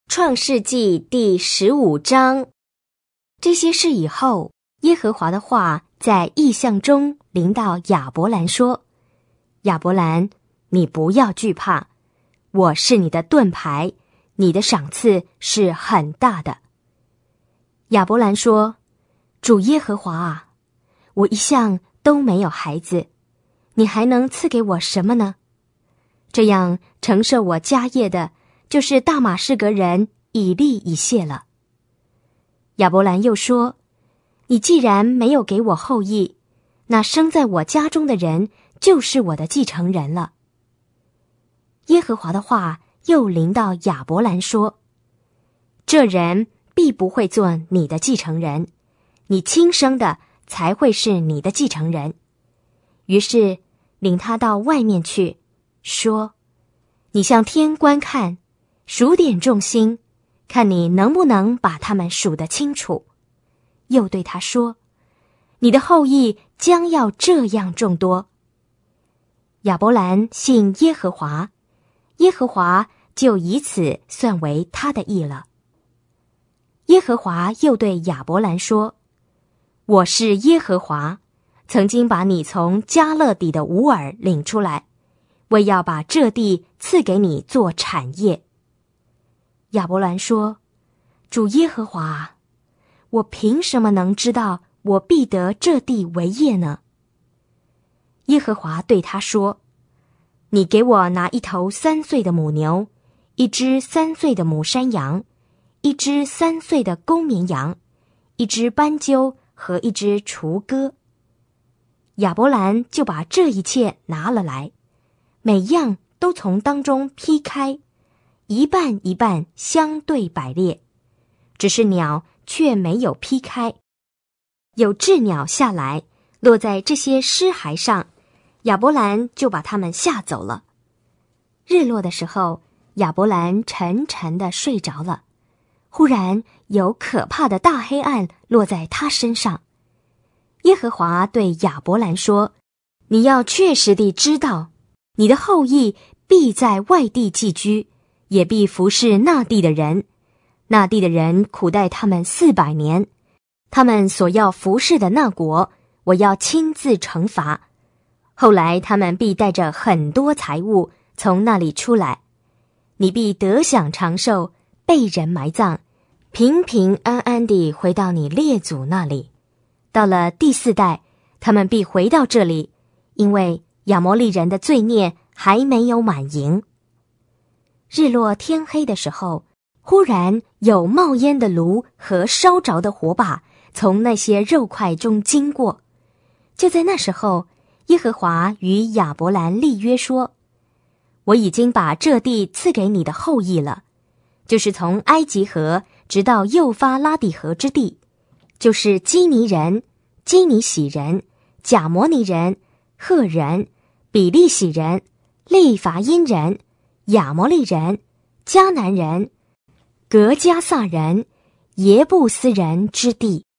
创世纪第15章。这些事以后，耶和华的话在异象中临到亚伯兰说：亚伯兰，你不要惧怕，我是你的盾牌，你的赏赐是很大的。亚伯兰说：主耶和华啊，我一向都没有孩子，你还能赐给我什么呢？这样承受我家业的就是大马士革人以利以谢了。亚伯兰又说：你既然没有给我后裔，那生在我家中的人就是我的继承人了。耶和华的话又临到亚伯兰说：这人必不会做你的继承人，你亲生的才会是你的继承人。于是领他到外面去，说：你向天观看，数点众星，看你能不能把他们数得清楚。又对他说：你的后裔将要这样众多。亚伯兰信耶和华，耶和华就以此算为他的义了。耶和华又对亚伯兰说：我是耶和华，曾经把你从迦勒底的吾尔领出来，为要把这地赐给你做产业。亚伯兰说：主耶和华，我凭什么能知道我必得这地为业呢？耶和华对他说：你给我拿一头3岁的母牛，一只3岁的母山羊，一只3岁的公绵羊，一只斑鸠和一只雏鸽。亚伯兰就把这一切拿了来，每样都从当中劈开，一半一半相对摆列，只是鸟却没有劈开。有鸷鸟下来，落在这些尸骸上，亚伯兰就把它们吓走了。日落的时候，亚伯兰沉沉地睡着了，忽然有可怕的大黑暗落在他身上。耶和华对亚伯兰说：你要确实地知道，你的后裔必在外地寄居，也必服侍那地的人，那地的人苦待他们400年，他们所要服侍的那国，我要亲自惩罚。后来他们必带着很多财物从那里出来，你必得享长寿，被人埋葬，平平安安地回到你列祖那里。到了第4代，他们必回到这里，因为亚摩利人的罪孽还没有满盈。日落天黑的时候，忽然有冒烟的炉和烧着的火把从那些肉块中经过。就在那时候，耶和华与亚伯兰立约说：我已经把这地赐给你的后裔了，就是从埃及河直到幼发拉底河之地，就是基尼人、基尼喜人、甲摩尼人、赫人、比利洗人、利法因人、亚摩利人、迦南人、革迦撒人、耶布斯人之地。